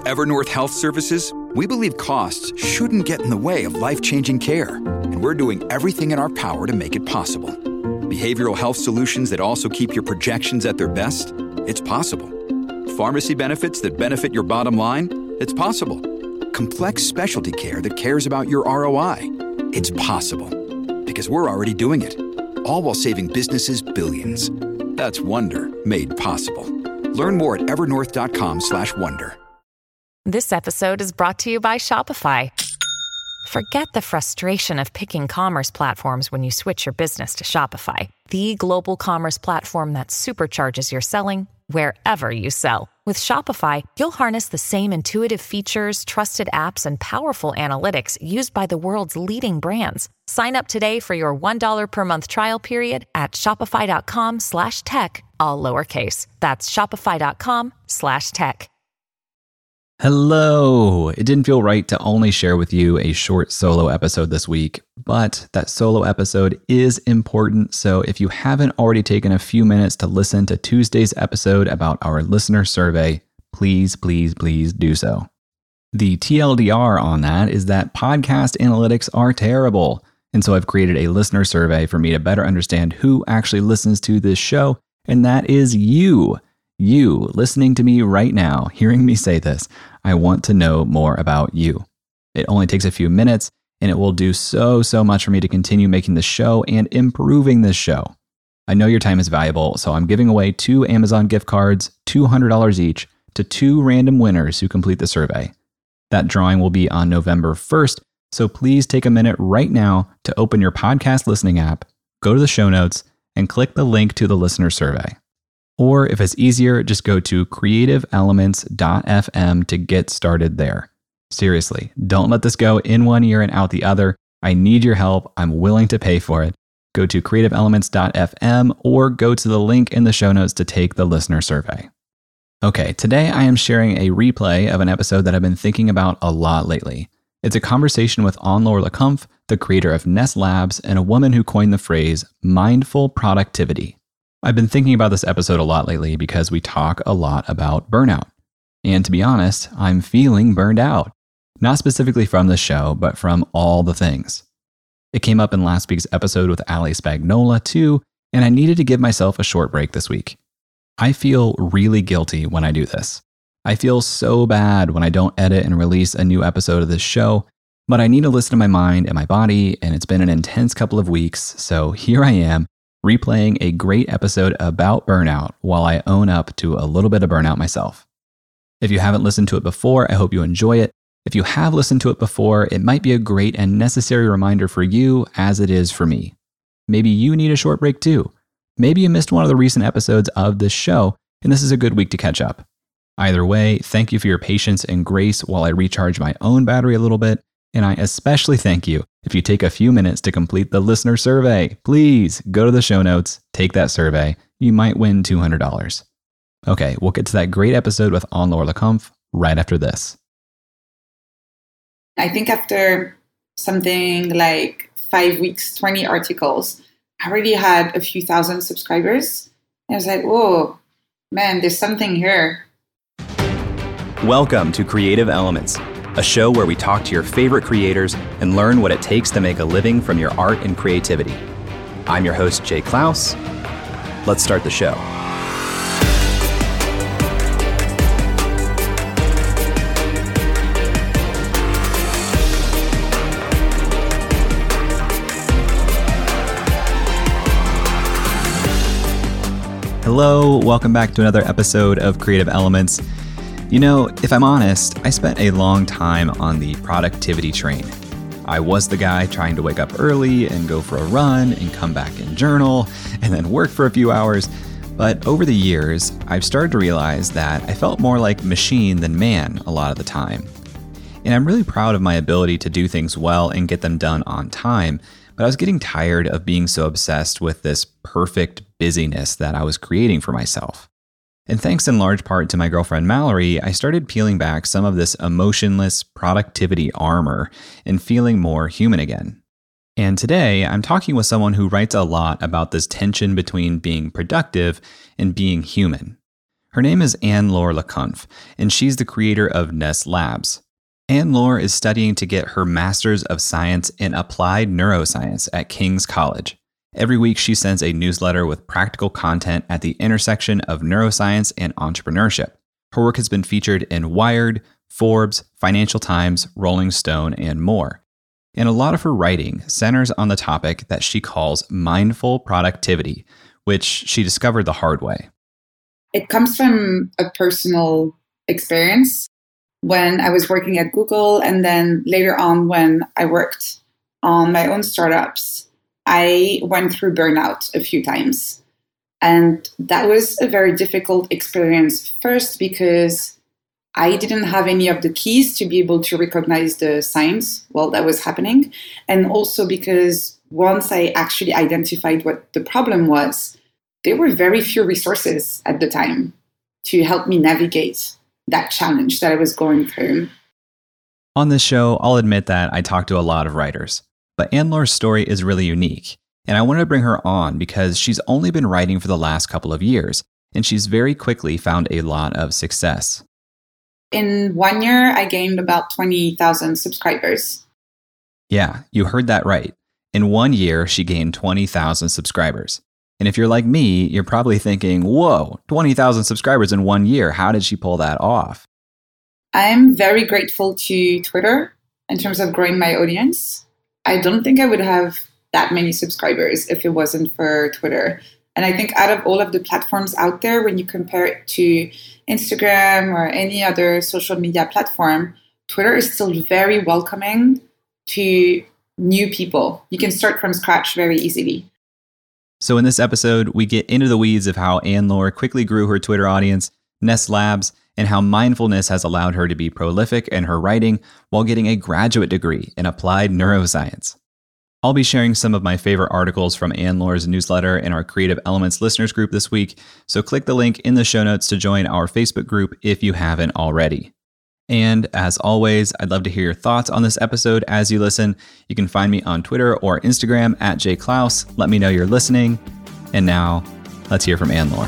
At Evernorth Health Services, we believe costs shouldn't get in the way of life-changing care, and we're doing everything in our power to make it possible. Behavioral health solutions that also keep your projections at their best? It's possible. Pharmacy benefits that benefit your bottom line? It's possible. Complex specialty care that cares about your ROI? It's possible. Because we're already doing it. All while saving businesses billions. That's Wonder made possible. Learn more at evernorth.com/wonder. This episode is brought to you by Shopify. Forget the frustration of picking commerce platforms when you switch your business to Shopify, the global commerce platform that supercharges your selling wherever you sell. With Shopify, you'll harness the same intuitive features, trusted apps, and powerful analytics used by the world's leading brands. Sign up today for your $1 per month trial period at shopify.com/tech, all lowercase. That's shopify.com/tech. Hello! It didn't feel right to only share with you a short solo episode this week, but that solo episode is important, so if you haven't already taken a few minutes to listen to Tuesday's episode about our listener survey, please do so. The TLDR on that is that podcast analytics are terrible, and so I've created a listener survey for me to better understand who actually listens to this show, and that is you. You listening to me right now, hearing me say this, I want to know more about you. It only takes a few minutes, and it will do so much for me to continue making this show and improving this show. I know your time is valuable, so I'm giving away 2 Amazon gift cards, $200 each, to 2 random winners who complete the survey. That drawing will be on November 1st, so please take a minute right now to open your podcast listening app, go to the show notes, and click the link to the listener survey. Or if it's easier, just go to creativeelements.fm to get started there. Seriously, don't let this go in one ear and out the other. I need your help. I'm willing to pay for it. Go to creativeelements.fm or go to the link in the show notes to take the listener survey. Okay, today I am sharing a replay of an episode that I've been thinking about a lot lately. It's a conversation with Anne-Laure Le Cunff, the creator of Nest Labs, and a woman who coined the phrase mindful productivity. I've been thinking about this episode a lot lately because we talk a lot about burnout. And to be honest, I'm feeling burned out. Not specifically from the show, but from all the things. It came up in last week's episode with Ali Spagnola too, and I needed to give myself a short break this week. I feel really guilty when I do this. I feel so bad when I don't edit and release a new episode of this show, but I need to listen to my mind and my body, and it's been an intense couple of weeks, so here I am, replaying a great episode about burnout while I own up to a little bit of burnout myself. If you haven't listened to it before, I hope you enjoy it. If you have listened to it before, it might be a great and necessary reminder for you as it is for me. Maybe you need a short break too. Maybe you missed one of the recent episodes of this show, and this is a good week to catch up. Either way, thank you for your patience and grace while I recharge my own battery a little bit. And I especially thank you if you take a few minutes to complete the listener survey. Please go to the show notes, take that survey. You might win $200. Okay, we'll get to that great episode with Anne-Laure Le Cunff right after this. I think after something like 5 weeks, 20 articles, I already had a few thousand subscribers. And I was like, whoa, man, there's something here. Welcome to Creative Elements, a show where we talk to your favorite creators and learn what it takes to make a living from your art and creativity. I'm your host, Jay Klaus. Let's start the show. Hello, welcome back to another episode of Creative Elements. You know, if I'm honest, I spent a long time on the productivity train. I was the guy trying to wake up early and go for a run and come back and journal and then work for a few hours. But over the years, I've started to realize that I felt more like machine than man a lot of the time. And I'm really proud of my ability to do things well and get them done on time. But I was getting tired of being so obsessed with this perfect busyness that I was creating for myself. And thanks in large part to my girlfriend Mallory, I started peeling back some of this emotionless productivity armor and feeling more human again. And today, I'm talking with someone who writes a lot about this tension between being productive and being human. Her name is Anne-Laure Le Cunff, and she's the creator of Ness Labs. Anne-Laure is studying to get her Master's of Science in Applied Neuroscience at King's College. Every week, she sends a newsletter with practical content at the intersection of neuroscience and entrepreneurship. Her work has been featured in Wired, Forbes, Financial Times, Rolling Stone, and more. And a lot of her writing centers on the topic that she calls mindful productivity, which she discovered the hard way. It comes from a personal experience when I was working at Google, and then later on when I worked on my own startups. I went through burnout a few times. And that was a very difficult experience, first because I didn't have any of the keys to be able to recognize the signs while that was happening. And also because once I actually identified what the problem was, there were very few resources at the time to help me navigate that challenge that I was going through. On this show, I'll admit that I talk to a lot of writers, but Anne-Laure's story is really unique. And I wanted to bring her on because she's only been writing for the last couple of years, and she's very quickly found a lot of success. In 1 year, I gained about 20,000 subscribers. Yeah, you heard that right. In 1 year, she gained 20,000 subscribers. And if you're like me, you're probably thinking, whoa, 20,000 subscribers in 1 year. How did she pull that off? I'm very grateful to Twitter in terms of growing my audience. I don't think I would have that many subscribers if it wasn't for Twitter. And I think out of all of the platforms out there, when you compare it to Instagram or any other social media platform, Twitter is still very welcoming to new people. You can start from scratch very easily. So in this episode, we get into the weeds of how Anne-Laure quickly grew her Twitter audience, Ness Labs, and how mindfulness has allowed her to be prolific in her writing while getting a graduate degree in applied neuroscience. I'll be sharing some of my favorite articles from Anne-Laure's newsletter in our Creative Elements listeners group this week, so click the link in the show notes to join our Facebook group if you haven't already. And as always, I'd love to hear your thoughts on this episode as you listen. You can find me on Twitter or Instagram at jklaus. Let me know you're listening. And now, let's hear from Anne-Laure.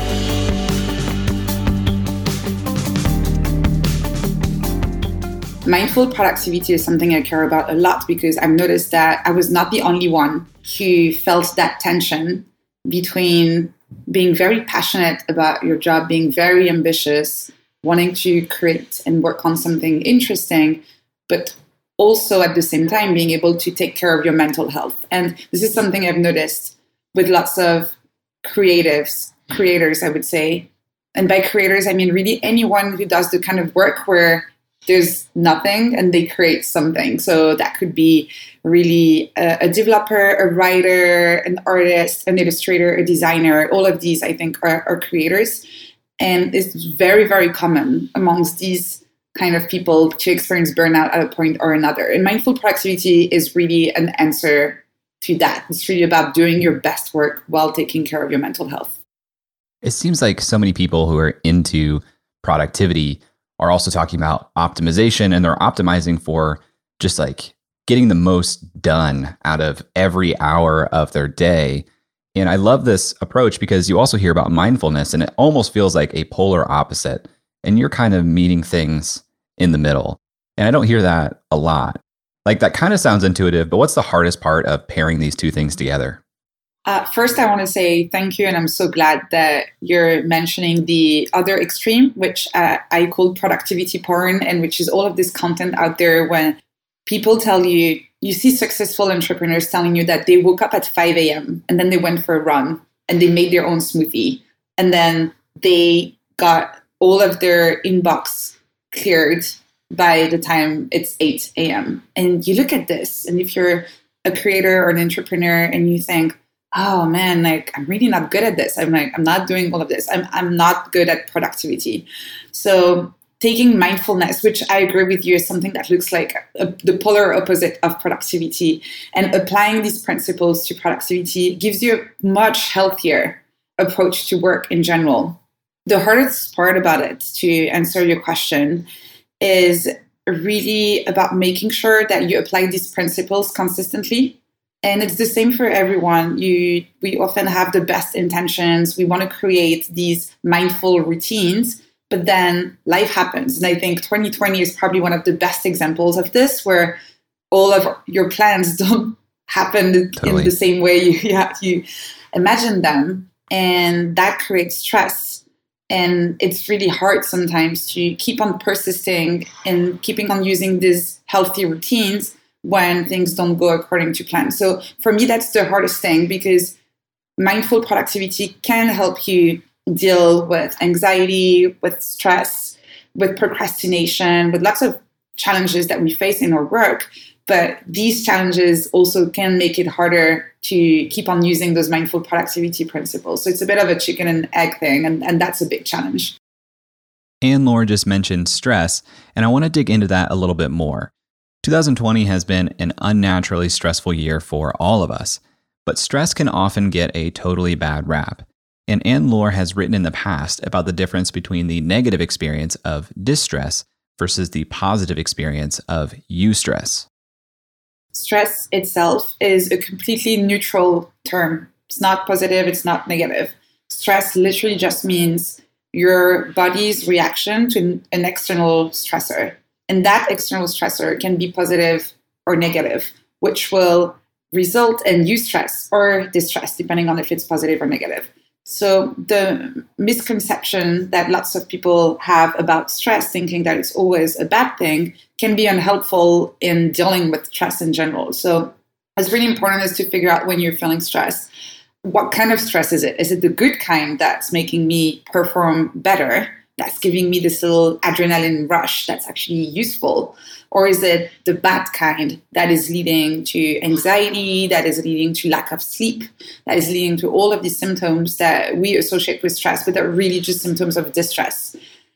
Mindful productivity is something I care about a lot because I've noticed that I was not the only one who felt that tension between being very passionate about your job, being very ambitious, wanting to create and work on something interesting, but also at the same time being able to take care of your mental health. And this is something I've noticed with lots of creators, I would say. And by creators, I mean really anyone who does the kind of work where there's nothing and they create something. So that could be really a developer, a writer, an artist, an illustrator, a designer. All of these, I think, are creators. And it's very, very common amongst these kind of people to experience burnout at a point or another. And mindful productivity is really an answer to that. It's really about doing your best work while taking care of your mental health. It seems like so many people who are into productivity are also talking about optimization, and they're optimizing for just like getting the most done out of every hour of their day. And I love this approach because you also hear about mindfulness, and it almost feels like a polar opposite. And you're kind of meeting things in the middle. And I don't hear that a lot. Like that kind of sounds intuitive, but what's the hardest part of pairing these two things together? First, I want to say thank you. And I'm so glad that you're mentioning the other extreme, which I call productivity porn, and which is all of this content out there when people tell you, you see successful entrepreneurs telling you that they woke up at 5 a.m. and then they went for a run and they made their own smoothie. And then they got all of their inbox cleared by the time it's 8 a.m. And you look at this, and if you're a creator or an entrepreneur and you think, oh man, like I'm really not good at this. I'm not doing all of this. I'm not good at productivity. So taking mindfulness, which I agree with you, is something that looks like the polar opposite of productivity, and applying these principles to productivity gives you a much healthier approach to work in general. The hardest part about it, to answer your question, is really about making sure that you apply these principles consistently. And it's the same for everyone. We often have the best intentions. We want to create these mindful routines, but then life happens. And I think 2020 is probably one of the best examples of this, where all of your plans don't happen in the same way you imagine them. And that creates stress. And it's really hard sometimes to keep on persisting and keeping on using these healthy routines when things don't go according to plan. So for me, that's the hardest thing, because mindful productivity can help you deal with anxiety, with stress, with procrastination, with lots of challenges that we face in our work. But these challenges also can make it harder to keep on using those mindful productivity principles. So it's a bit of a chicken and egg thing, and that's a big challenge. Anne-Laure just mentioned stress, and I want to dig into that a little bit more. 2020 has been an unnaturally stressful year for all of us, but stress can often get a totally bad rap. And Anne-Laure has written in the past about the difference between the negative experience of distress versus the positive experience of eustress. Stress itself is a completely neutral term. It's not positive, it's not negative. Stress literally just means your body's reaction to an external stressor. And that external stressor can be positive or negative, which will result in eustress or distress, depending on if it's positive or negative. So the misconception that lots of people have about stress, thinking that it's always a bad thing, can be unhelpful in dealing with stress in general. So it's really important is to figure out when you're feeling stress, what kind of stress is it? Is it the good kind that's making me perform better? That's giving me this little adrenaline rush that's actually useful? Or is it the bad kind that is leading to anxiety, that is leading to lack of sleep, that is leading to all of these symptoms that we associate with stress, but they're really just symptoms of distress?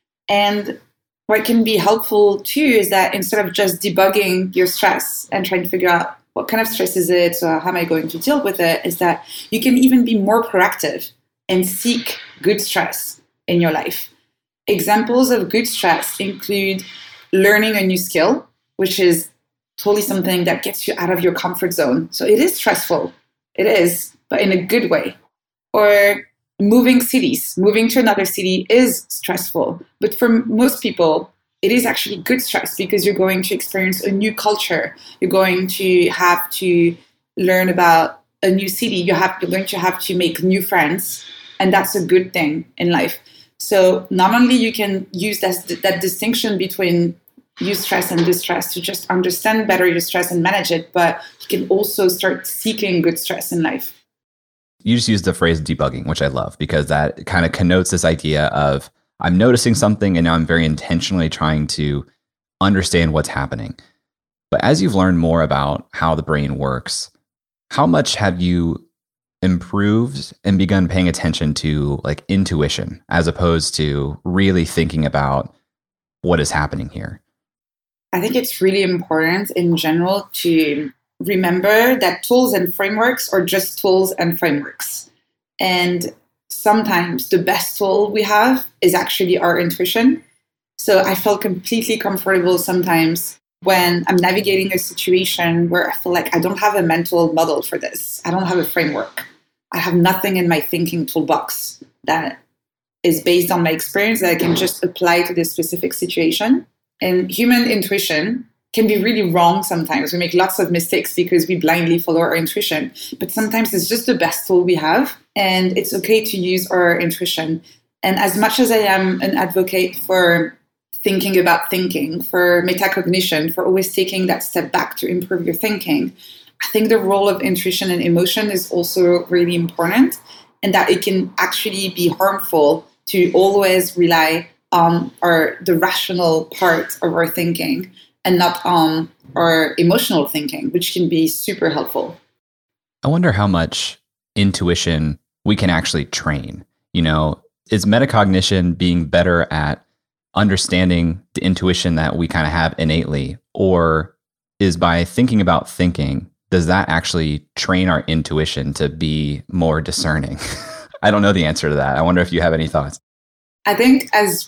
And what can be helpful too is that instead of just debugging your stress and trying to figure out what kind of stress is it, or how am I going to deal with it, is that you can even be more proactive and seek good stress in your life. Examples of good stress include learning a new skill, which is totally something that gets you out of your comfort zone. So it is stressful. It is, but in a good way. Or moving cities. Moving to another city is stressful. But for most people, it is actually good stress because you're going to experience a new culture. You're going to have to learn about a new city. You're going to have to make new friends. And that's a good thing in life. So not only you can use that distinction between eustress and distress to just understand better your stress and manage it, but you can also start seeking good stress in life. You just used the phrase debugging, which I love, because that kind of connotes this idea of I'm noticing something and now I'm very intentionally trying to understand what's happening. But as you've learned more about how the brain works, how much have you improved and begun paying attention to like intuition as opposed to really thinking about what is happening here? I think it's really important in general to remember that tools and frameworks are just tools and frameworks. And sometimes the best tool we have is actually our intuition. So I feel completely comfortable sometimes when I'm navigating a situation where I feel like I don't have a mental model for this. I don't have a framework. I have nothing in my thinking toolbox that is based on my experience that I can just apply to this specific situation. And human intuition can be really wrong sometimes. We make lots of mistakes because we blindly follow our intuition. But sometimes it's just the best tool we have, and it's okay to use our intuition. And as much as I am an advocate for thinking about thinking, for metacognition, for always taking that step back to improve your thinking, I think the role of intuition and emotion is also really important, and that it can actually be harmful to always rely on the rational part of our thinking and not on our emotional thinking, which can be super helpful. I wonder how much intuition we can actually train. You know, is metacognition being better at understanding the intuition that we kind of have innately, or is by thinking about thinking, does that actually train our intuition to be more discerning? I don't know the answer to that. I wonder if you have any thoughts. I think as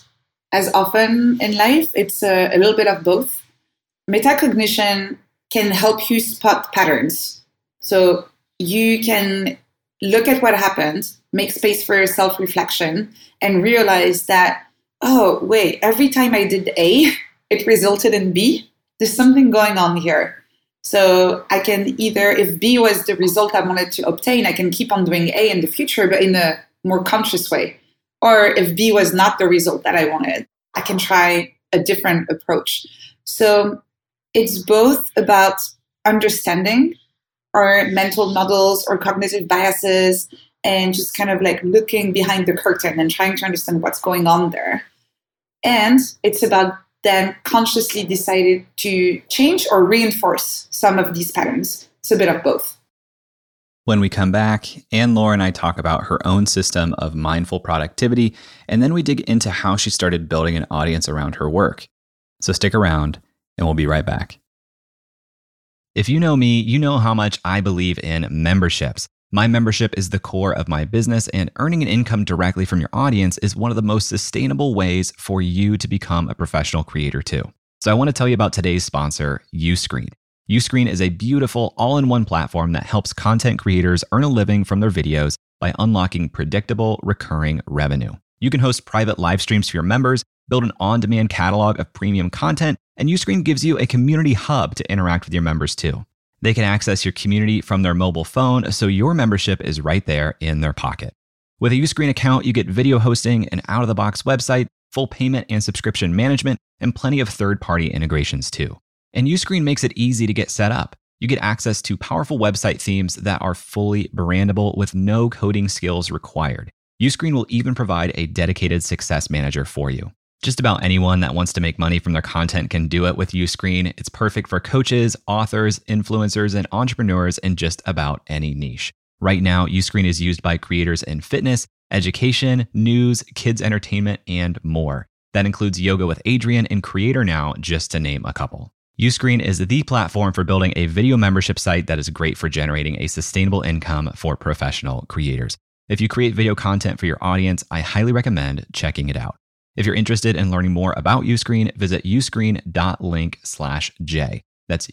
often in life, it's a little bit of both. Metacognition can help you spot patterns. So you can look at what happened, make space for self-reflection, and realize that, oh, wait, every time I did A, it resulted in B. There's something going on here. So I can either, if B was the result I wanted to obtain, I can keep on doing A in the future, but in a more conscious way. Or if B was not the result that I wanted, I can try a different approach. So it's both about understanding our mental models or cognitive biases and just kind of like looking behind the curtain and trying to understand what's going on there. And it's about then consciously decided to change or reinforce some of these patterns. It's a bit of both. When we come back, Anne-Laure and I talk about her own system of mindful productivity, and then we dig into how she started building an audience around her work. So stick around, and we'll be right back. If you know me, you know how much I believe in memberships. My membership is the core of my business, and earning an income directly from your audience is one of the most sustainable ways for you to become a professional creator too. So I want to tell you about today's sponsor, Uscreen. Uscreen is a beautiful all-in-one platform that helps content creators earn a living from their videos by unlocking predictable, recurring revenue. You can host private live streams for your members, build an on-demand catalog of premium content, and Uscreen gives you a community hub to interact with your members too. They can access your community from their mobile phone, so your membership is right there in their pocket. With a Uscreen account, you get video hosting, an out-of-the-box website, full payment and subscription management, and plenty of third-party integrations too. And Uscreen makes it easy to get set up. You get access to powerful website themes that are fully brandable with no coding skills required. Uscreen will even provide a dedicated success manager for you. Just about anyone that wants to make money from their content can do it with Uscreen. It's perfect for coaches, authors, influencers, and entrepreneurs in just about any niche. Right now, Uscreen is used by creators in fitness, education, news, kids entertainment, and more. That includes Yoga with Adriene and Creator Now, just to name a couple. Uscreen is the platform for building a video membership site that is great for generating a sustainable income for professional creators. If you create video content for your audience, I highly recommend checking it out. If you're interested in learning more about Uscreen, visit uscreen.link/J. That's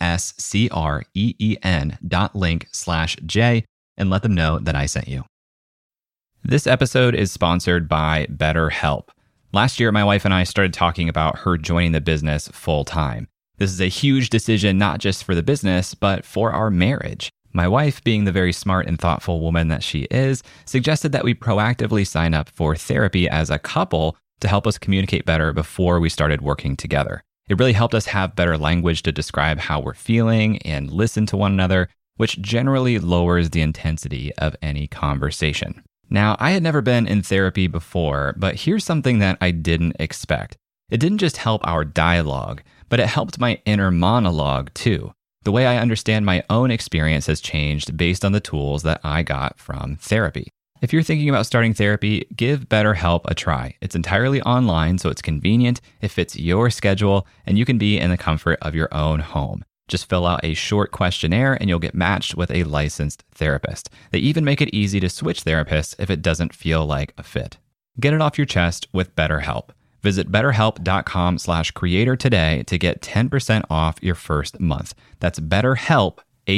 uscreen.link/J, and let them know that I sent you. This episode is sponsored by BetterHelp. Last year, my wife and I started talking about her joining the business full time. This is a huge decision, not just for the business, but for our marriage. My wife, being the very smart and thoughtful woman that she is, suggested that we proactively sign up for therapy as a couple to help us communicate better before we started working together. It really helped us have better language to describe how we're feeling and listen to one another, which generally lowers the intensity of any conversation. Now, I had never been in therapy before, but here's something that I didn't expect. It didn't just help our dialogue, but it helped my inner monologue too. The way I understand my own experience has changed based on the tools that I got from therapy. If you're thinking about starting therapy, give BetterHelp a try. It's entirely online, so it's convenient, it fits your schedule, and you can be in the comfort of your own home. Just fill out a short questionnaire and you'll get matched with a licensed therapist. They even make it easy to switch therapists if it doesn't feel like a fit. Get it off your chest with BetterHelp. Visit betterhelp.com/creator today to get 10% off your first month. That's BetterHelp,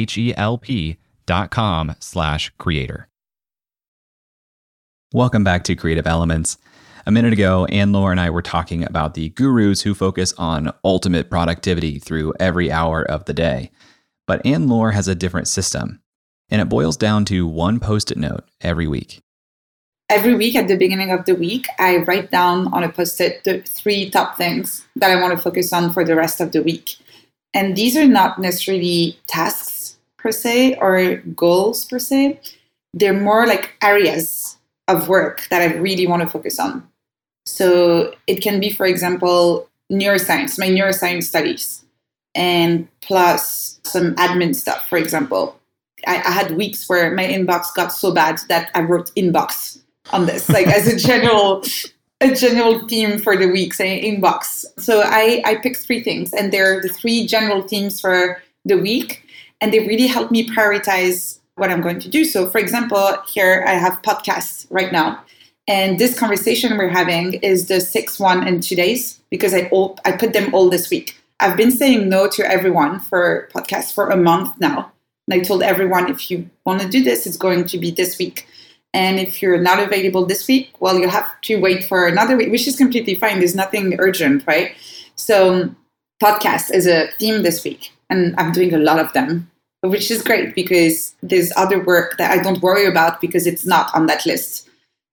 HELP.com/creator. Welcome back to Creative Elements. A minute ago, Anne-Laure and I were talking about the gurus who focus on ultimate productivity through every hour of the day. But Anne-Laure has a different system, and it boils down to one Post-it note every week. Every week at the beginning of the week, I write down on a Post-it the 3 top things that I want to focus on for the rest of the week. And these are not necessarily tasks per se or goals per se. They're more like areas of work that I really want to focus on. So it can be, for example, neuroscience, my neuroscience studies, and plus some admin stuff, for example. I had weeks where my inbox got so bad that I wrote inbox on this, like as a general theme for the week, say inbox. So I picked 3 things, and they're the 3 general themes for the week, and they really help me prioritize what I'm going to do. So for example, here I have podcasts right now. And this conversation we're having is the 6th one in 2 days because I put them all this week. I've been saying no to everyone for podcasts for a month now. And I told everyone, if you want to do this, it's going to be this week. And if you're not available this week, well, you have to wait for another week, which is completely fine. There's nothing urgent, right? So podcast is a theme this week, and I'm doing a lot of them, which is great because there's other work that I don't worry about because it's not on that list.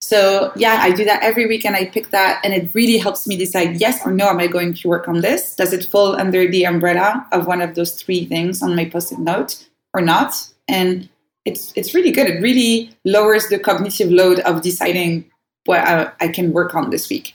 So yeah, I do that every week and I pick that, and it really helps me decide yes or no, am I going to work on this? Does it fall under the umbrella of one of those 3 things on my post-it note or not? And it's really good. It really lowers the cognitive load of deciding what I can work on this week.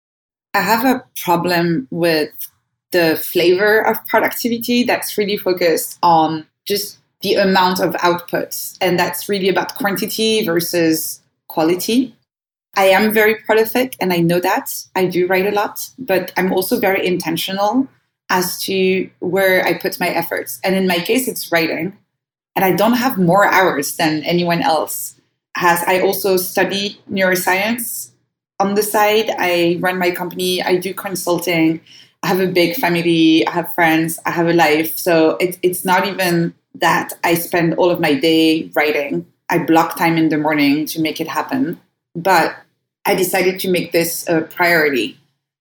I have a problem with the flavor of productivity that's really focused on just the amount of outputs. And that's really about quantity versus quality. I am very prolific and I know that. I do write a lot, but I'm also very intentional as to where I put my efforts. And in my case, it's writing. And I don't have more hours than anyone else has. I also study neuroscience on the side. I run my company. I do consulting. I have a big family. I have friends. I have a life. So it's not even that I spend all of my day writing. I block time in the morning to make it happen. But I decided to make this a priority.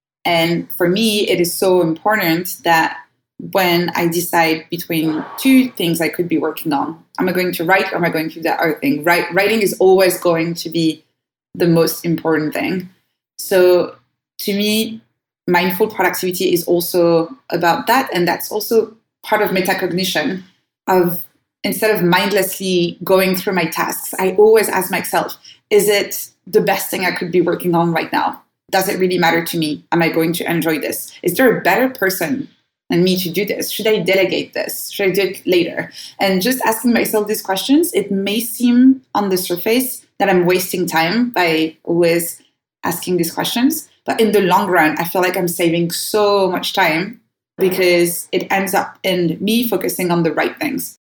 And for me, it is so important that when I decide between 2 things I could be working on, am I going to write or am I going to do that other thing? Writing is always going to be the most important thing. So to me, mindful productivity is also about that. And that's also part of metacognition of instead of mindlessly going through my tasks, I always ask myself, is it the best thing I could be working on right now? Does it really matter to me? Am I going to enjoy this? Is there a better person than me to do this? Should I delegate this? Should I do it later? And just asking myself these questions, it may seem on the surface that I'm wasting time by always asking these questions. But in the long run, I feel like I'm saving so much time because it ends up in me focusing on the right things.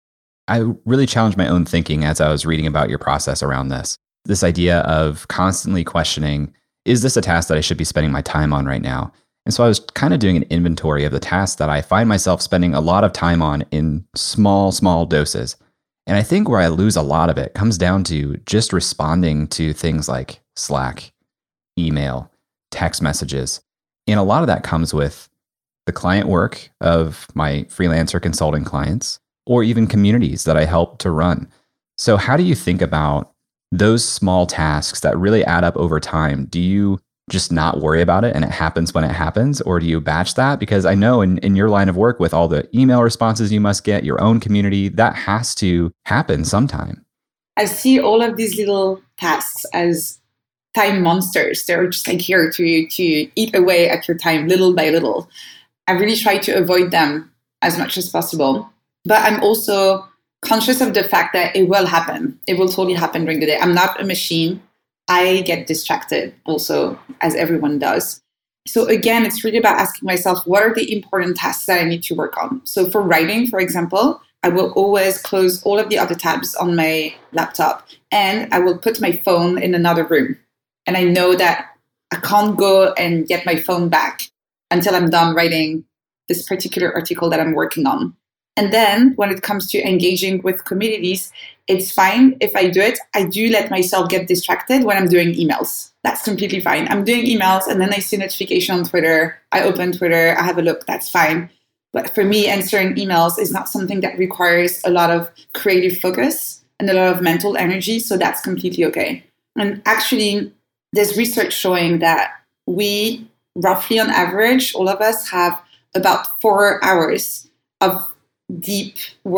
I really challenged my own thinking as I was reading about your process around this idea of constantly questioning, is this a task that I should be spending my time on right now? And so I was kind of doing an inventory of the tasks that I find myself spending a lot of time on in small doses. And I think where I lose a lot of it comes down to just responding to things like Slack, email, text messages. And a lot of that comes with the client work of my freelancer consulting clients, or even communities that I help to run. So how do you think about those small tasks that really add up over time? Do you just not worry about it and it happens when it happens? Or do you batch that? Because I know in your line of work with all the email responses you must get, your own community, that has to happen sometime. I see all of these little tasks as time monsters. They're just like here to eat away at your time little by little. I really try to avoid them as much as possible. But I'm also conscious of the fact that it will happen. It will totally happen during the day. I'm not a machine. I get distracted also, as everyone does. So again, it's really about asking myself, what are the important tasks that I need to work on? So for writing, for example, I will always close all of the other tabs on my laptop and I will put my phone in another room. And I know that I can't go and get my phone back until I'm done writing this particular article that I'm working on. And then when it comes to engaging with communities, it's fine if I do it. I do let myself get distracted when I'm doing emails. That's completely fine. I'm doing emails and then I see a notification on Twitter. I open Twitter, I have a look, that's fine. But for me, answering emails is not something that requires a lot of creative focus and a lot of mental energy. So that's completely okay. And actually, there's research showing that we, roughly on average, all of us have about 4 hours of deep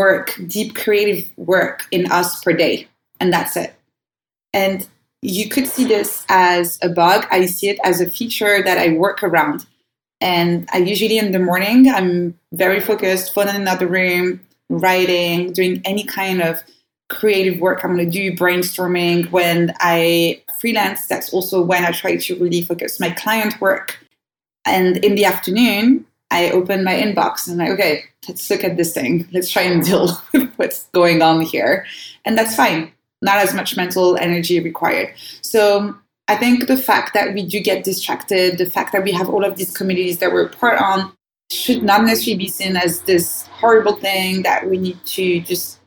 creative work in us per day. And that's it. And you could see this as a bug. I see it as a feature that I work around. And I usually in the morning, I'm very focused, phone in another room, writing, doing any kind of creative work I'm going to do, brainstorming. When I freelance, that's also when I try to really focus my client work. And in the afternoon, I open my inbox and I'm like, okay, let's look at this thing. Let's try and deal with what's going on here. And that's fine. Not as much mental energy required. So I think the fact that we do get distracted, the fact that we have all of these communities that we're part on, should not necessarily be seen as this horrible thing that we need to just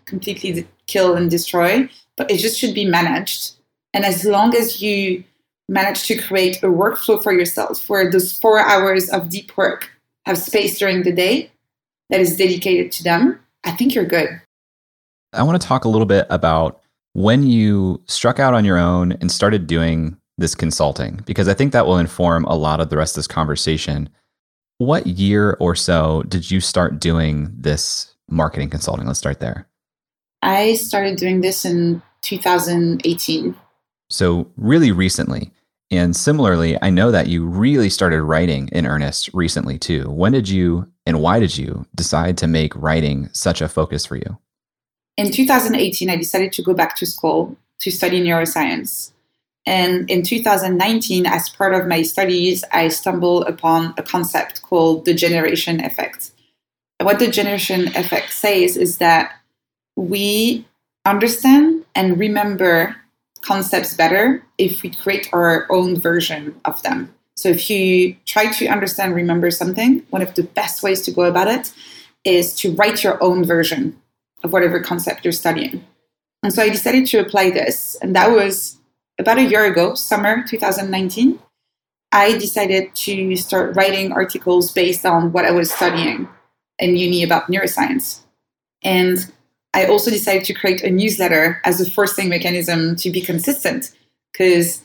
completely kill and destroy, but it just should be managed. And as long as you manage to create a workflow for yourself where those 4 hours of deep work have space during the day that is dedicated to them, I think you're good. I want to talk a little bit about when you struck out on your own and started doing this consulting, because I think that will inform a lot of the rest of this conversation. What year or so did you start doing this marketing consulting? Let's start there. I started doing this in 2018. So really recently. And similarly, I know that you really started writing in earnest recently too. When did you and why did you decide to make writing such a focus for you? In 2018, I decided to go back to school to study neuroscience. And in 2019, as part of my studies, I stumbled upon a concept called the generation effect. What the generation effect says is that we understand and remember concepts better if we create our own version of them. So if you try to understand, remember something, one of the best ways to go about it is to write your own version of whatever concept you're studying. And so I decided to apply this. And that was about a year ago, summer 2019. I decided to start writing articles based on what I was studying in uni about neuroscience. And I also decided to create a newsletter as a forcing mechanism to be consistent, because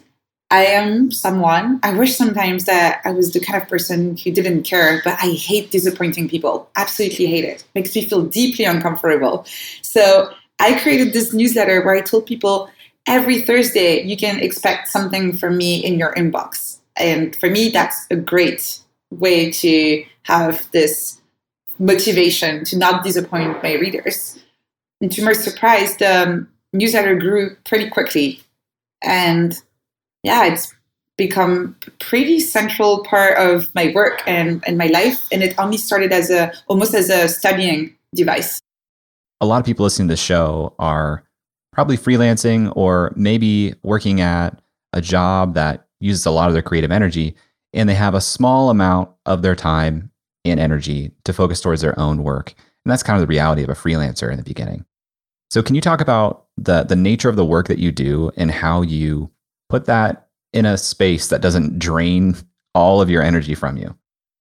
I wish sometimes that I was the kind of person who didn't care, but I hate disappointing people. Absolutely hate it. Makes me feel deeply uncomfortable. So I created this newsletter where I told people every Thursday you can expect something from me in your inbox. And for me, that's a great way to have this motivation to not disappoint my readers. And to my surprise, the newsletter grew pretty quickly. And yeah, it's become a pretty central part of my work and my life. And it only started almost as a studying device. A lot of people listening to the show are probably freelancing or maybe working at a job that uses a lot of their creative energy, and they have a small amount of their time and energy to focus towards their own work. And that's kind of the reality of a freelancer in the beginning. So can you talk about the nature of the work that you do and how you put that in a space that doesn't drain all of your energy from you?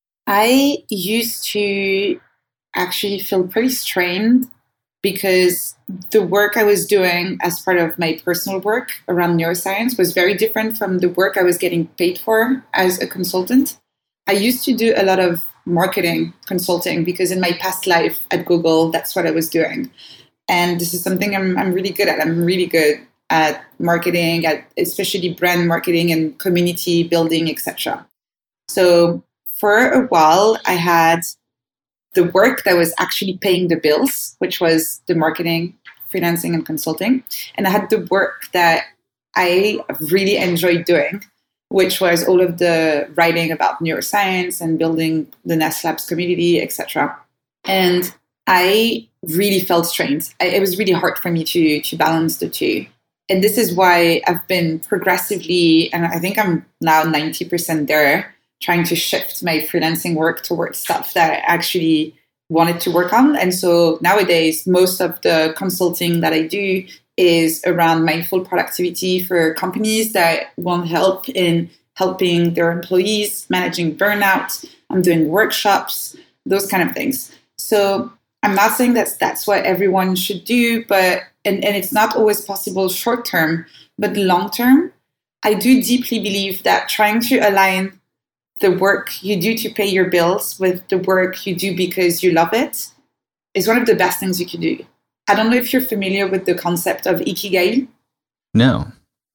I used to actually feel pretty strained because the work I was doing as part of my personal work around neuroscience was very different from the work I was getting paid for as a consultant. I used to do a lot of marketing consulting because in my past life at Google, that's what I was doing. And this is something I'm really good at. I'm really good at marketing, at especially brand marketing and community building, etc. So for a while, I had the work that was actually paying the bills, which was the marketing, freelancing, and consulting. And I had the work that I really enjoyed doing, which was all of the writing about neuroscience and building the Nest Labs community, etc. And I really felt strained. It was really hard for me to balance the two. And this is why I've been progressively, and I think I'm now 90% there, trying to shift my freelancing work towards stuff that I actually wanted to work on. And so nowadays, most of the consulting that I do is around mindful productivity for companies that want help in helping their employees, managing burnout. I'm doing workshops, those kind of things. So I'm not saying that's what everyone should do, but and it's not always possible short term, but long term, I do deeply believe that trying to align the work you do to pay your bills with the work you do because you love it is one of the best things you can do. I don't know if you're familiar with the concept of ikigai. No.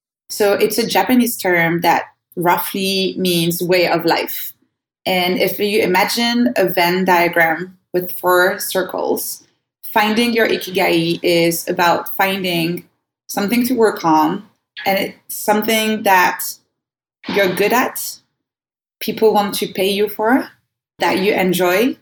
So it's a Japanese term that roughly means way of life. And if you imagine a Venn diagram with 4 circles, finding your ikigai is about finding something to work on, and it's something that you're good at, people want to pay you for, that you enjoy,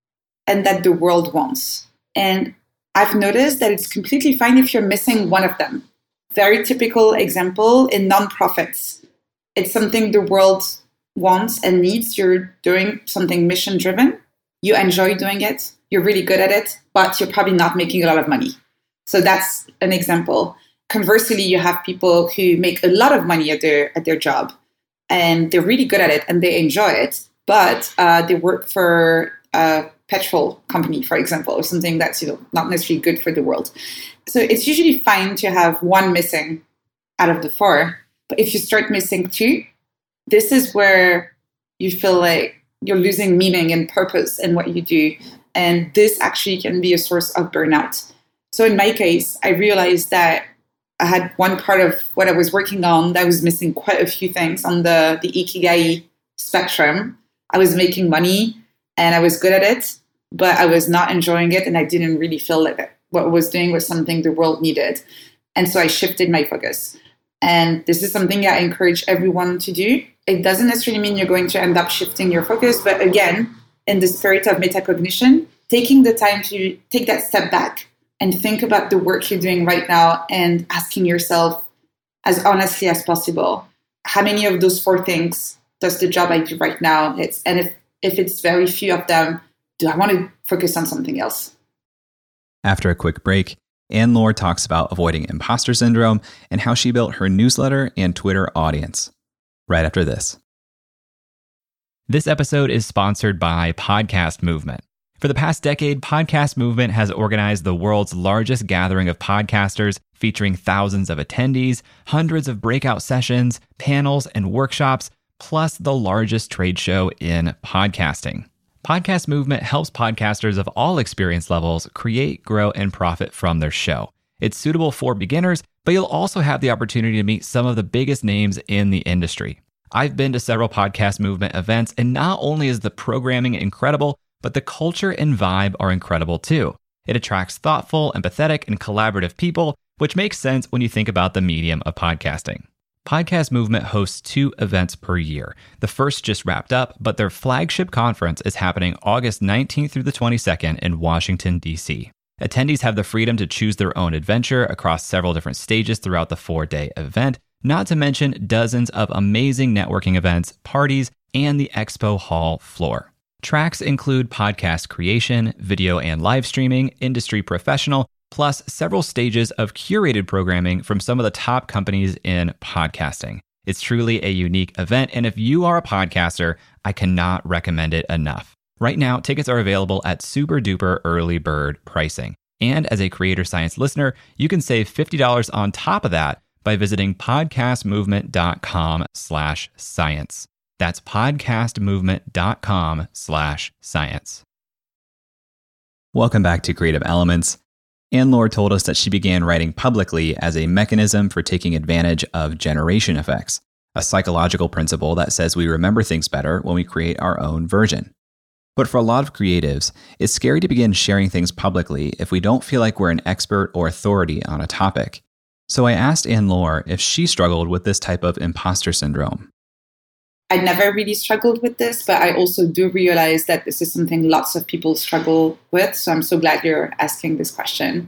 and that the world wants. And I've noticed that it's completely fine if you're missing one of them. Very typical example in nonprofits. It's something the world wants and needs. You're doing something mission-driven. You enjoy doing it. You're really good at it, but you're probably not making a lot of money. So that's an example. Conversely, you have people who make a lot of money at their job, and they're really good at it and they enjoy it, but they work for a petrol company, for example, or something that's not necessarily good for the world. So it's usually fine to have one missing out of the 4, but if you start missing 2, this is where you feel like you're losing meaning and purpose in what you do, and this actually can be a source of burnout. So in my case, I realized that I had one part of what I was working on that was missing quite a few things on the Ikigai spectrum. I was making money and I was good at it, but I was not enjoying it, and I didn't really feel like what I was doing was something the world needed. And so I shifted my focus. And this is something I encourage everyone to do. It doesn't necessarily mean you're going to end up shifting your focus, but again, in the spirit of metacognition, taking the time to take that step back and think about the work you're doing right now and asking yourself as honestly as possible, how many of those 4 things does the job I do right now? And if it's very few of them, do I want to focus on something else? After a quick break, Anne-Laure talks about avoiding imposter syndrome and how she built her newsletter and Twitter audience. Right after this. This episode is sponsored by Podcast Movement. For the past decade, Podcast Movement has organized the world's largest gathering of podcasters, featuring thousands of attendees, hundreds of breakout sessions, panels, and workshops, plus the largest trade show in podcasting. Podcast Movement helps podcasters of all experience levels create, grow, and profit from their show. It's suitable for beginners, but you'll also have the opportunity to meet some of the biggest names in the industry. I've been to several Podcast Movement events, and not only is the programming incredible, but the culture and vibe are incredible too. It attracts thoughtful, empathetic, and collaborative people, which makes sense when you think about the medium of podcasting. Podcast Movement hosts 2 events per year. The first just wrapped up, but their flagship conference is happening August 19th through the 22nd in Washington, D.C. Attendees have the freedom to choose their own adventure across several different stages throughout the 4-day event, not to mention dozens of amazing networking events, parties, and the expo hall floor. Tracks include podcast creation, video and live streaming, industry professional, plus several stages of curated programming from some of the top companies in podcasting. It's truly a unique event, and if you are a podcaster, I cannot recommend it enough. Right now, tickets are available at super duper early bird pricing. And as a Creator Science listener, you can save $50 on top of that by visiting podcastmovement.com/science. That's podcastmovement.com/science. Welcome back to Creative Elements. Anne-Laure told us that she began writing publicly as a mechanism for taking advantage of generation effects, a psychological principle that says we remember things better when we create our own version. But for a lot of creatives, it's scary to begin sharing things publicly if we don't feel like we're an expert or authority on a topic. So I asked Anne-Laure if she struggled with this type of imposter syndrome. I never really struggled with this, but I also do realize that this is something lots of people struggle with. So I'm so glad you're asking this question.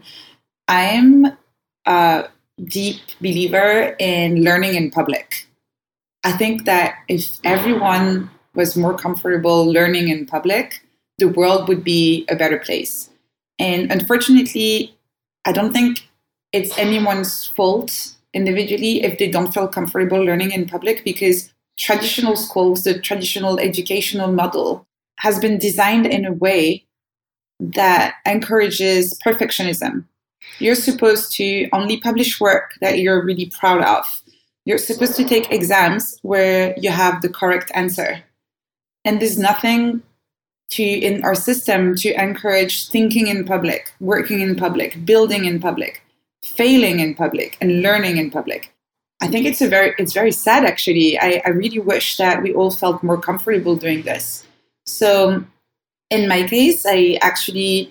I'm a deep believer in learning in public. I think that if everyone was more comfortable learning in public, the world would be a better place. And unfortunately, I don't think it's anyone's fault individually if they don't feel comfortable learning in public, because traditional schools, the traditional educational model, has been designed in a way that encourages perfectionism. You're supposed to only publish work that you're really proud of. You're supposed to take exams where you have the correct answer. And there's nothing in our system to encourage thinking in public, working in public, building in public, failing in public, and learning in public. I think it's very sad, actually. I really wish that we all felt more comfortable doing this. So in my case, I actually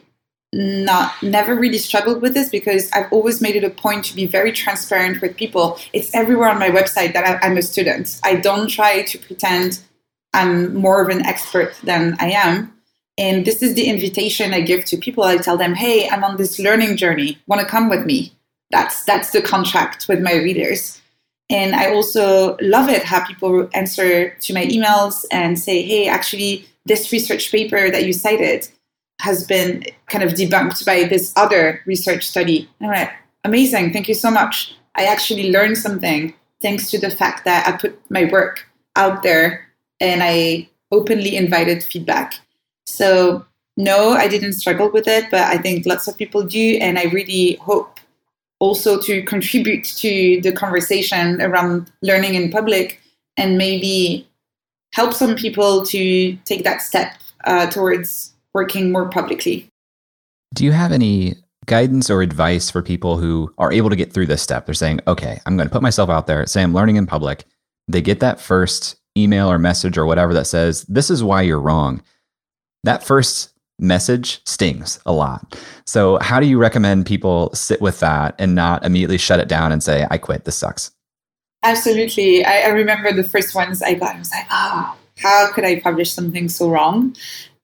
never really struggled with this, because I've always made it a point to be very transparent with people. It's everywhere on my website that I'm a student. I don't try to pretend I'm more of an expert than I am. And this is the invitation I give to people. I tell them, hey, I'm on this learning journey. Want to come with me? That's the contract with my readers. And I also love it how people answer to my emails and say, hey, actually, this research paper that you cited has been kind of debunked by this other research study. All right, amazing. Thank you so much. I actually learned something thanks to the fact that I put my work out there and I openly invited feedback. So no, I didn't struggle with it, but I think lots of people do. And I really hope also to contribute to the conversation around learning in public and maybe help some people to take that step towards working more publicly. Do you have any guidance or advice for people who are able to get through this step? They're saying, okay, I'm going to put myself out there, say I'm learning in public. They get that first email or message or whatever that says, this is why you're wrong. That first message stings a lot. So how do you recommend people sit with that and not immediately shut it down and say, I quit, this sucks? Absolutely. I remember the first ones I got, I was like, how could I publish something so wrong?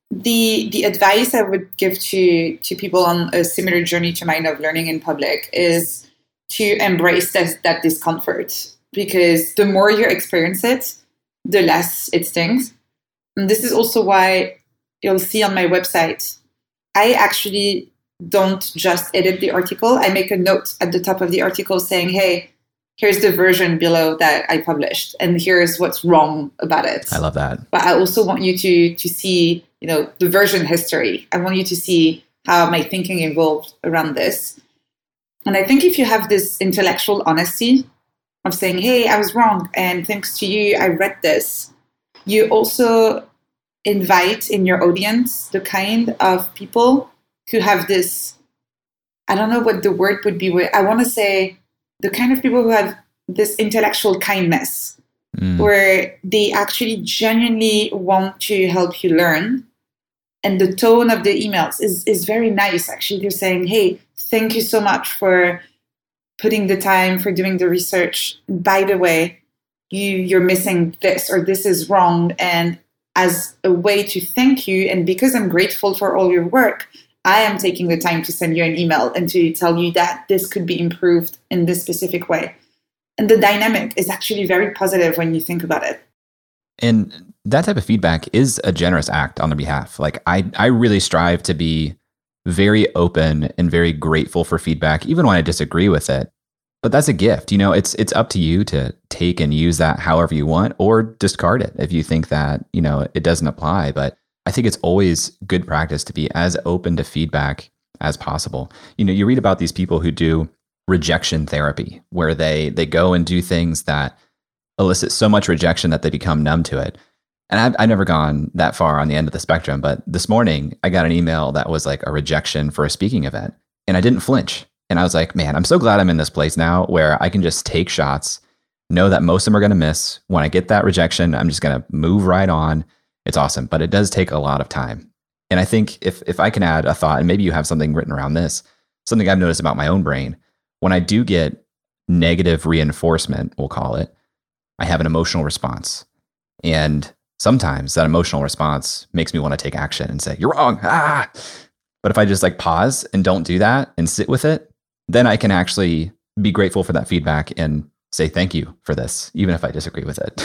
The advice I would give to people on a similar journey to mine of learning in public is to embrace that discomfort, because the more you experience it, the less it stings. And this is also why you'll see on my website, I actually don't just edit the article. I make a note at the top of the article saying, hey, here's the version below that I published, and here's what's wrong about it. I love that. But I also want you to see, the version history. I want you to see how my thinking evolved around this. And I think if you have this intellectual honesty of saying, hey, I was wrong, and thanks to you, I read this, you also invite in your audience the kind of people who have this, I don't know what the word would be, I want to say the kind of people who have this intellectual kindness, where they actually genuinely want to help you learn. And the tone of the emails is very nice. Actually, they're saying, hey, thank you so much for putting the time, for doing the research. By the way, you're missing this, or this is wrong. And as a way to thank you, and because I'm grateful for all your work, I am taking the time to send you an email and to tell you that this could be improved in this specific way. And the dynamic is actually very positive when you think about it. And that type of feedback is a generous act on their behalf. Like I really strive to be very open and very grateful for feedback, even when I disagree with it. But that's a gift. It's up to you to take and use that however you want, or discard it if you think that, it doesn't apply. But I think it's always good practice to be as open to feedback as possible. You read about these people who do rejection therapy, where they go and do things that elicit so much rejection that they become numb to it. And I've never gone that far on the end of the spectrum, but this morning I got an email that was like a rejection for a speaking event, and I didn't flinch. And I was like, man, I'm so glad I'm in this place now where I can just take shots, know that most of them are going to miss. When I get that rejection, I'm just going to move right on. It's awesome, but it does take a lot of time. And I think if I can add a thought, and maybe you have something written around this, something I've noticed about my own brain, when I do get negative reinforcement, we'll call it, I have an emotional response. And sometimes that emotional response makes me want to take action and say, you're wrong. But if I just pause and don't do that and sit with it, then I can actually be grateful for that feedback and say thank you for this, even if I disagree with it.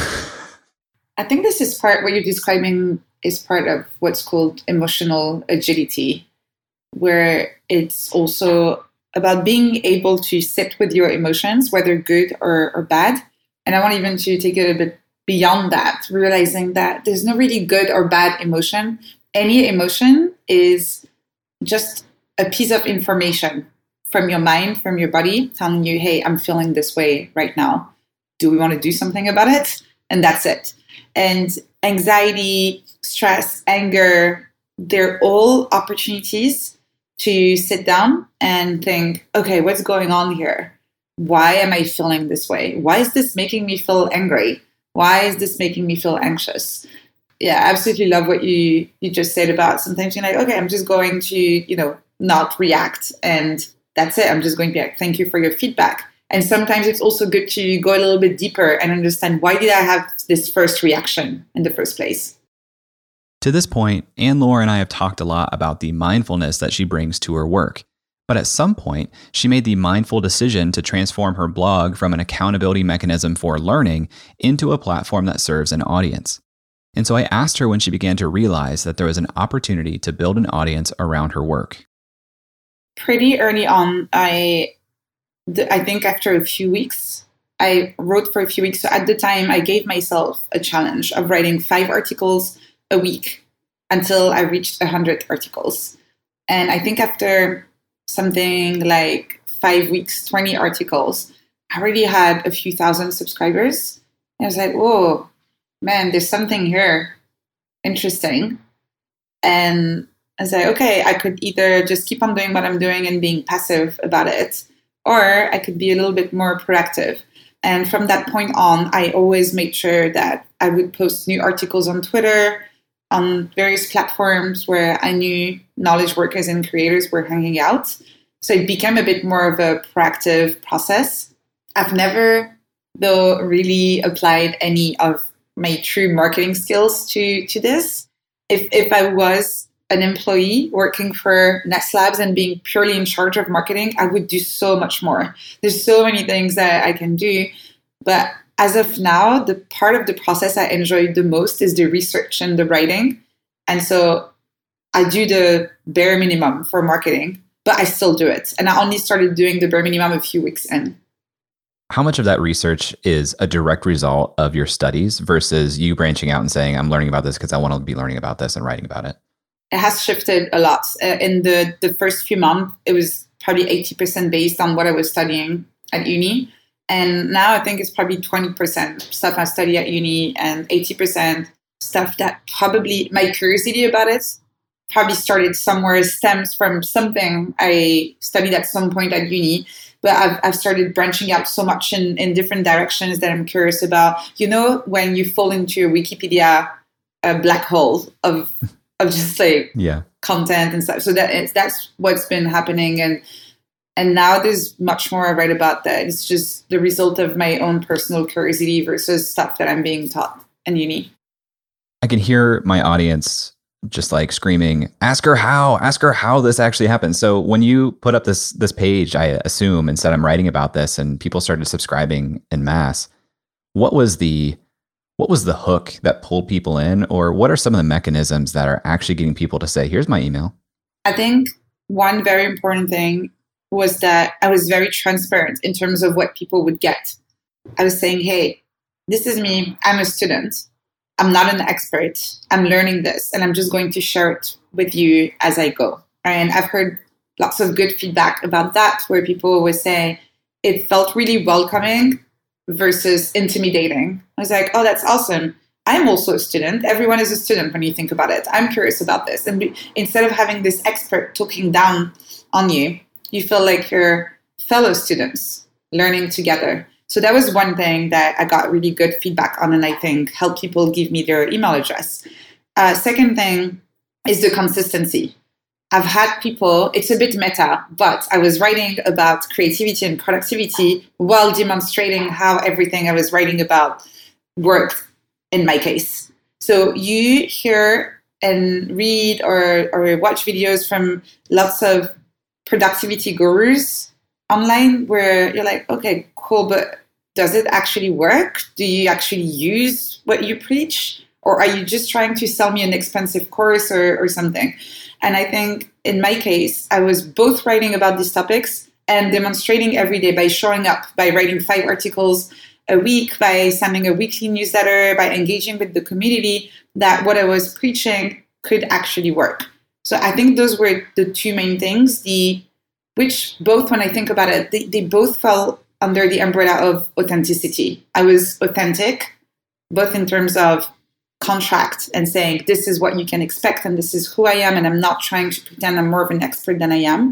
I think this is what you're describing is part of what's called emotional agility, where it's also about being able to sit with your emotions, whether good or bad. And I want even to take it a bit beyond that, realizing that there's no really good or bad emotion. Any emotion is just a piece of information from your mind, from your body, telling you, hey, I'm feeling this way right now. Do we want to do something about it? And that's it. And anxiety, stress, anger, they're all opportunities to sit down and think, okay, what's going on here? Why am I feeling this way? Why is this making me feel angry? Why is this making me feel anxious? Yeah, I absolutely love what you just said about sometimes you're like, okay, I'm just going to, not react, and that's it. I'm just going to be like, thank you for your feedback. And sometimes it's also good to go a little bit deeper and understand, why did I have this first reaction in the first place? To this point, Anne-Laure and I have talked a lot about the mindfulness that she brings to her work. But at some point, she made the mindful decision to transform her blog from an accountability mechanism for learning into a platform that serves an audience. And so I asked her when she began to realize that there was an opportunity to build an audience around her work. Pretty early on, I think after a few weeks, I wrote for a few weeks. So at the time, I gave myself a challenge of writing 5 articles a week until I reached 100 articles. And I think after something like 5 weeks, 20 articles, I already had a few thousand subscribers. And I was like, oh, man, there's something here interesting. And I was like, okay, I could either just keep on doing what I'm doing and being passive about it, or I could be a little bit more proactive. And from that point on, I always made sure that I would post new articles on Twitter, on various platforms where I knew knowledge workers and creators were hanging out. So it became a bit more of a proactive process. I've never, though, really applied any of my true marketing skills to this. If I was an employee working for Nest Labs and being purely in charge of marketing, I would do so much more. There's so many things that I can do. But as of now, the part of the process I enjoy the most is the research and the writing. And so I do the bare minimum for marketing, but I still do it. And I only started doing the bare minimum a few weeks in. How much of that research is a direct result of your studies versus you branching out and saying, I'm learning about this because I want to be learning about this and writing about it? It has shifted a lot. In the first few months, it was probably 80% based on what I was studying at uni. And now I think it's probably 20% stuff I study at uni and 80% stuff that probably my curiosity about it probably started somewhere, stems from something I studied at some point at uni. But I've started branching out so much in different directions that I'm curious about. You know, when you fall into a Wikipedia black hole of just like content and stuff. So that's what's been happening. And now there's much more I write about that. It's just the result of my own personal curiosity versus stuff that I'm being taught in uni. I can hear my audience just like screaming, ask her how this actually happened. So when you put up this page, I assume, and said I'm writing about this and people started subscribing en masse, what was the hook that pulled people in, or what are some of the mechanisms that are actually getting people to say, here's my email? I think one very important thing was that I was very transparent in terms of what people would get. I was saying, hey, this is me. I'm a student. I'm not an expert. I'm learning this, and I'm just going to share it with you as I go. And I've heard lots of good feedback about that, where people would say it felt really welcoming versus intimidating. I was like, oh, that's awesome. I'm also a student. Everyone is a student when you think about it. I'm curious about this. And instead of having this expert talking down on you, you feel like you're fellow students learning together. So that was one thing that I got really good feedback on, and I think helped people give me their email address. Second thing is the consistency. I've had people, it's a bit meta, but I was writing about creativity and productivity while demonstrating how everything I was writing about worked in my case. So you hear and read or watch videos from lots of productivity gurus online where you're like, okay, cool, but does it actually work? Do you actually use what you preach? Or are you just trying to sell me an expensive course or something? And I think in my case, I was both writing about these topics and demonstrating every day by showing up, by writing 5 articles a week, by sending a weekly newsletter, by engaging with the community, that what I was preaching could actually work. So I think those were the two main things, which both, when I think about it, they both fell under the umbrella of authenticity. I was authentic, both in terms of contract and saying, this is what you can expect and this is who I am, and I'm not trying to pretend I'm more of an expert than I am.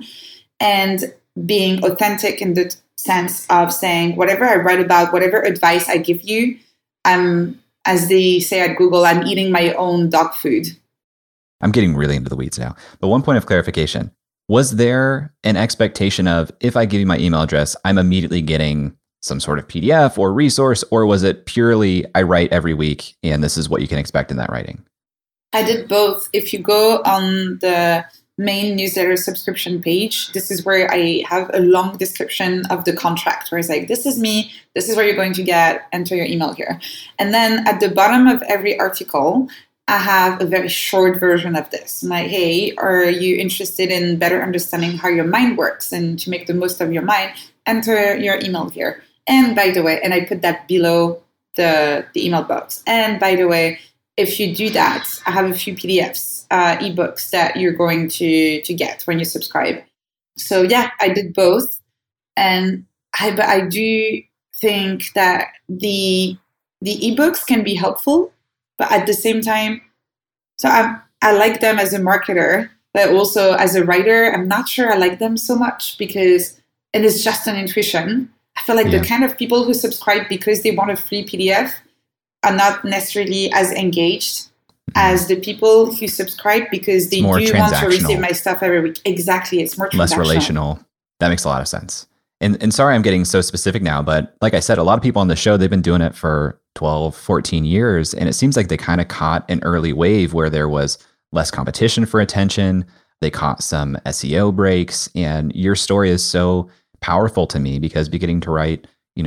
And being authentic in the sense of saying, whatever I write about, whatever advice I give you, I'm, as they say at Google, I'm eating my own dog food. I'm getting really into the weeds now. But one point of clarification, was there an expectation of, if I give you my email address, I'm immediately getting some sort of PDF or resource, or was it purely, I write every week and this is what you can expect in that writing? I did both. If you go on the main newsletter subscription page, this is where I have a long description of the contract where it's like, this is me, this is what you're going to get, enter your email here. And then at the bottom of every article, I have a very short version of this. I'm like, hey, are you interested in better understanding how your mind works and to make the most of your mind? Enter your email here. And by the way, and I put that below the email box. And by the way, if you do that, I have a few PDFs, ebooks that you're going to get when you subscribe. So yeah, I did both. And I do think that the ebooks can be helpful, but at the same time, so I like them as a marketer, but also as a writer, I'm not sure I like them so much because, and it's just an intuition. I feel like the kind of people who subscribe because they want a free PDF are not necessarily as engaged as the people who subscribe because they do want to receive my stuff every week. Exactly. It's more less relational. That makes a lot of sense. And sorry, I'm getting so specific now, but like I said, a lot of people on the show, they've been doing it for 12, 14 years. And it seems like they kind of caught an early wave where there was less competition for attention. They caught some SEO breaks. And your story is so powerful to me because beginning to write,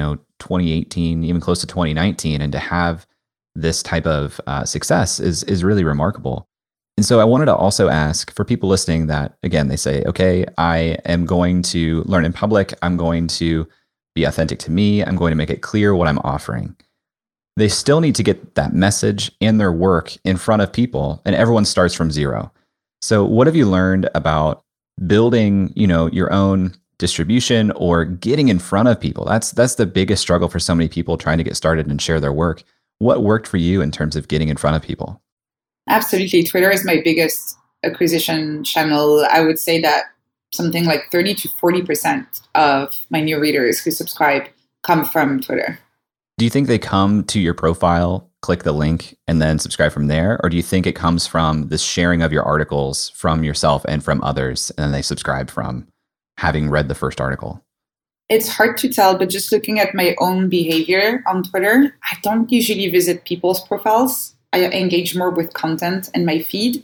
2018, even close to 2019, and to have this type of success is really remarkable. And so I wanted to also ask for people listening that, again, they say, okay, I am going to learn in public. I'm going to be authentic to me. I'm going to make it clear what I'm offering. They still need to get that message and their work in front of people, and everyone starts from zero. So what have you learned about building, your own distribution or getting in front of people? That's the biggest struggle for so many people trying to get started and share their work. What worked for you in terms of getting in front of people? Absolutely. Twitter is my biggest acquisition channel. I would say that something like 30 to 40% of my new readers who subscribe come from Twitter. Do you think they come to your profile, click the link, and then subscribe from there? Or do you think it comes from the sharing of your articles from yourself and from others, and then they subscribe from having read the first article? It's hard to tell, but just looking at my own behavior on Twitter, I don't usually visit people's profiles. I engage more with content in my feed.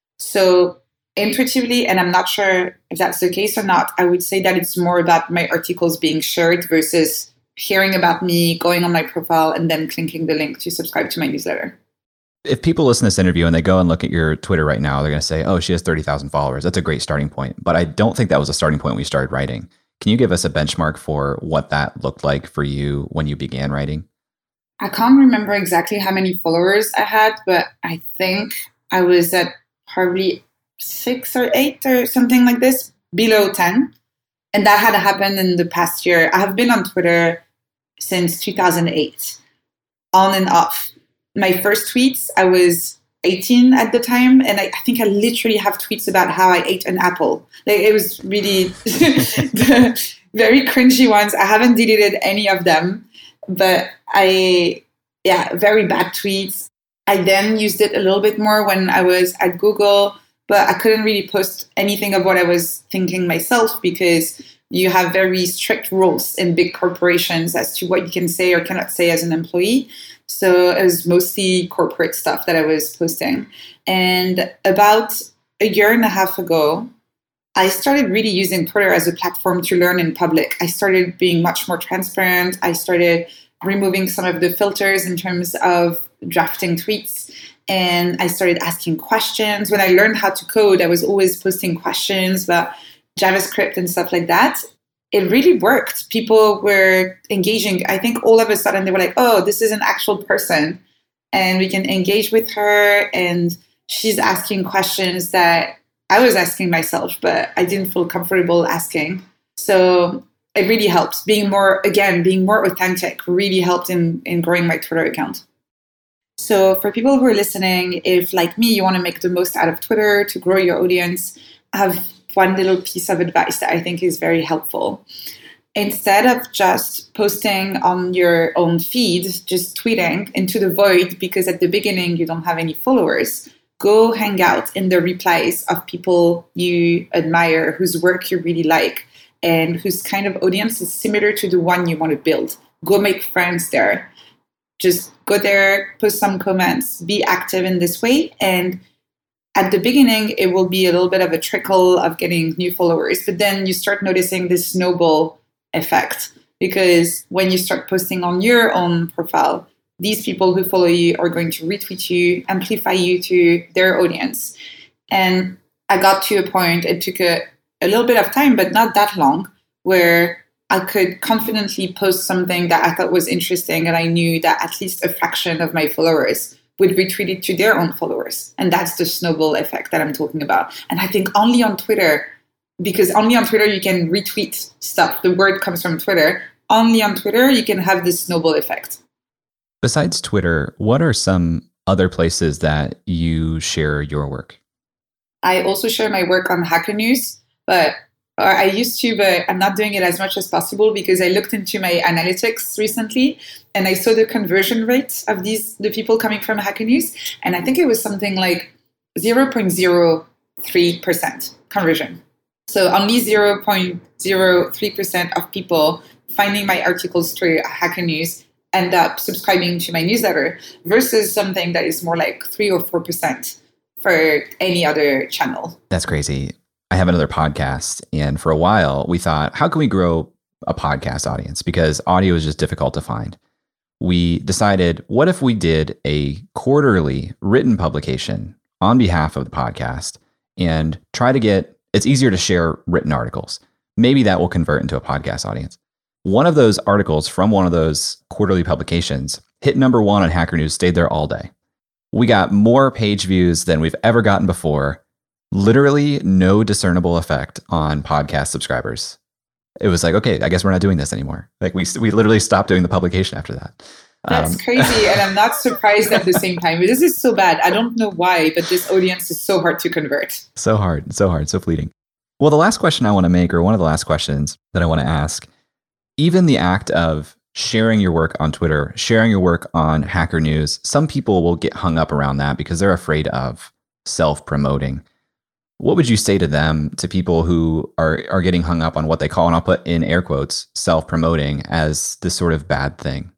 So intuitively, and I'm not sure if that's the case or not, I would say that it's more about my articles being shared versus hearing about me, going on my profile, and then clicking the link to subscribe to my newsletter. If people listen to this interview and they go and look at your Twitter right now, they're going to say, oh, she has 30,000 followers. That's a great starting point. But I don't think that was a starting point when you started writing. Can you give us a benchmark for what that looked like for you when you began writing? I can't remember exactly how many followers I had, but I think I was at probably 6 or 8 or something like this, below 10. And that had happened in the past year. I have been on Twitter since 2008, on and off. My first tweets, I was 18 at the time, and I think I literally have tweets about how I ate an apple. Like, it was really the very cringy ones. I haven't deleted any of them, but very bad tweets. I then used it a little bit more when I was at Google, but I couldn't really post anything of what I was thinking myself because you have very strict rules in big corporations as to what you can say or cannot say as an employee. So it was mostly corporate stuff that I was posting. And about a year and a half ago, I started really using Twitter as a platform to learn in public. I started being much more transparent. I started removing some of the filters in terms of drafting tweets. And I started asking questions. When I learned how to code, I was always posting questions about JavaScript and stuff like that. It really worked. People were engaging. I think all of a sudden they were like, oh, this is an actual person and we can engage with her. And she's asking questions that I was asking myself, but I didn't feel comfortable asking. So it really helped. Being more authentic really helped in growing my Twitter account. So for people who are listening, if like me, you want to make the most out of Twitter to grow your audience, I have one little piece of advice that I think is very helpful. Instead of just posting on your own feed, just tweeting into the void, because at the beginning you don't have any followers, go hang out in the replies of people you admire, whose work you really like, and whose kind of audience is similar to the one you want to build. Go make friends there. Just go there, post some comments, be active in this way. And at the beginning, it will be a little bit of a trickle of getting new followers, but then you start noticing this snowball effect, because when you start posting on your own profile, these people who follow you are going to retweet you, amplify you to their audience. And I got to a point, it took a little bit of time, but not that long, where I could confidently post something that I thought was interesting, and I knew that at least a fraction of my followers would retweet it to their own followers. And that's the snowball effect that I'm talking about. And I think only on Twitter, because only on Twitter you can retweet stuff. The word comes from Twitter. Only on Twitter you can have this snowball effect. Besides Twitter, what are some other places that you share your work? I also share my work on Hacker News, I used to, but I'm not doing it as much as possible because I looked into my analytics recently and I saw the conversion rate of the people coming from Hacker News. And I think it was something like 0.03% conversion. So only 0.03% of people finding my articles through Hacker News end up subscribing to my newsletter, versus something that is more like 3 or 4% for any other channel. That's crazy. I have another podcast, and for a while we thought, how can we grow a podcast audience? Because audio is just difficult to find. We decided, what if we did a quarterly written publication on behalf of the podcast and try to get, it's easier to share written articles. Maybe that will convert into a podcast audience. One of those articles from one of those quarterly publications hit number 1 on Hacker News, stayed there all day. We got more page views than we've ever gotten before. Literally no discernible effect on podcast subscribers. It was like, okay, I guess we're not doing this anymore. Like we literally stopped doing the publication after that. That's crazy. And I'm not surprised at the same time. This is so bad. I don't know why, but this audience is so hard to convert. So hard, so fleeting. Well, the last question I want to make, or one of the last questions that I want to ask, even the act of sharing your work on Twitter, sharing your work on Hacker News, some people will get hung up around that because they're afraid of self-promoting. What would you say to them, to people who are getting hung up on what they call, and I'll put in air quotes, self-promoting as this sort of bad thing?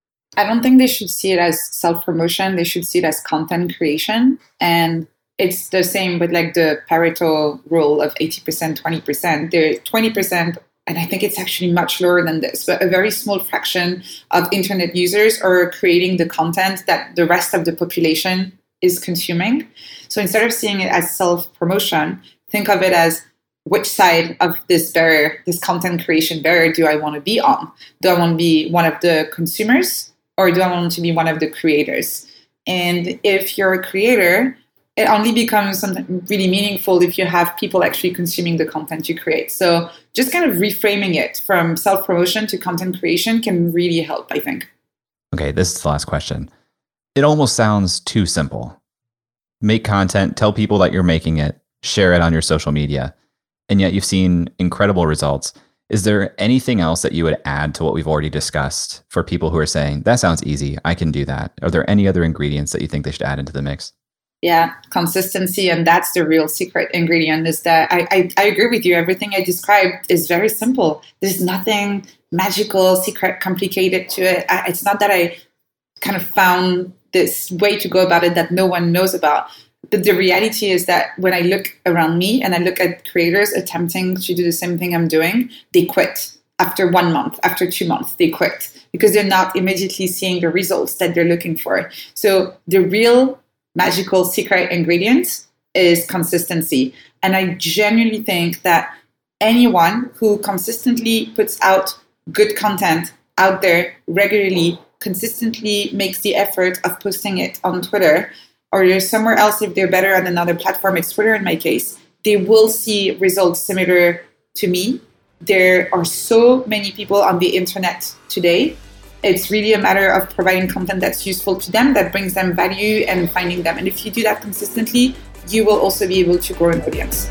I don't think they should see it as self-promotion. They should see it as content creation. And it's the same with like the Pareto rule of 80%, 20%. The 20%, and I think it's actually much lower than this, but a very small fraction of internet users are creating the content that the rest of the population is consuming. So instead of seeing it as self-promotion, think of it as, which side of this barrier, this content creation barrier, do I want to be on? Do I want to be one of the consumers, or do I want to be one of the creators? And if you're a creator, it only becomes something really meaningful if you have people actually consuming the content you create. So just kind of reframing it from self-promotion to content creation can really help, I think. Okay, this is the last question. It almost sounds too simple. Make content, tell people that you're making it, share it on your social media, and yet you've seen incredible results. Is there anything else that you would add to what we've already discussed for people who are saying, that sounds easy, I can do that? Are there any other ingredients that you think they should add into the mix? Yeah, consistency. And that's the real secret ingredient, is that I agree with you. Everything I described is very simple. There's nothing magical, secret, complicated to it. It's not that I kind of found this way to go about it that no one knows about. But the reality is that when I look around me and I look at creators attempting to do the same thing I'm doing, they quit. After 1 month, after 2 months, they quit because they're not immediately seeing the results that they're looking for. So the real magical secret ingredient is consistency. And I genuinely think that anyone who consistently puts out good content out there regularly, consistently makes the effort of posting it on Twitter, or somewhere else if they're better on another platform, it's Twitter in my case, they will see results similar to me. There are so many people on the internet today. It's really a matter of providing content that's useful to them, that brings them value, and finding them. And if you do that consistently, you will also be able to grow an audience.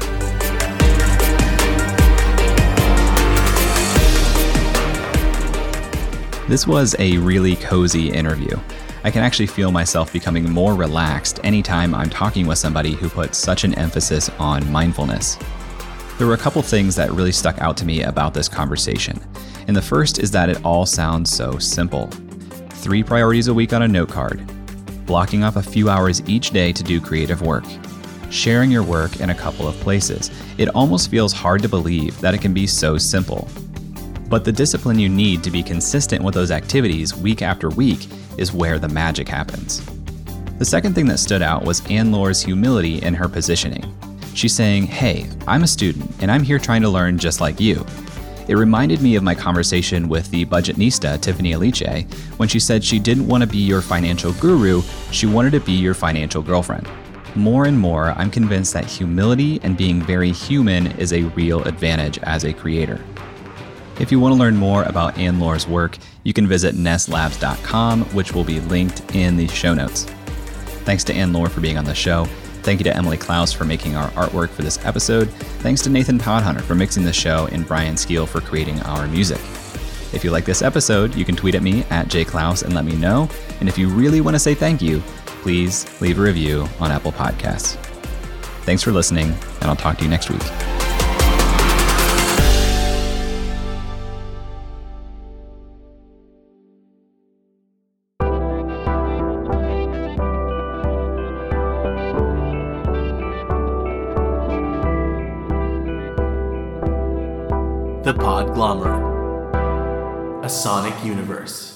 This was a really cozy interview. I can actually feel myself becoming more relaxed anytime I'm talking with somebody who puts such an emphasis on mindfulness. There were a couple things that really stuck out to me about this conversation. And the first is that it all sounds so simple. 3 priorities a week on a note card, blocking off a few hours each day to do creative work, sharing your work in a couple of places. It almost feels hard to believe that it can be so simple. But the discipline you need to be consistent with those activities week after week is where the magic happens. The second thing that stood out was Anne-Laure's humility in her positioning. She's saying, hey, I'm a student and I'm here trying to learn just like you. It reminded me of my conversation with the budgetnista, Tiffany Aliche, when she said she didn't want to be your financial guru, she wanted to be your financial girlfriend. More and more, I'm convinced that humility and being very human is a real advantage as a creator. If you want to learn more about Anne-Laure's work, you can visit nestlabs.com, which will be linked in the show notes. Thanks to Anne-Laure for being on the show. Thank you to Emily Klaus for making our artwork for this episode. Thanks to Nathan Podhunter for mixing the show and Brian Skeel for creating our music. If you like this episode, you can tweet at me at jklaus and let me know. And if you really want to say thank you, please leave a review on Apple Podcasts. Thanks for listening, and I'll talk to you next week. The Podglomerate, a sonic universe.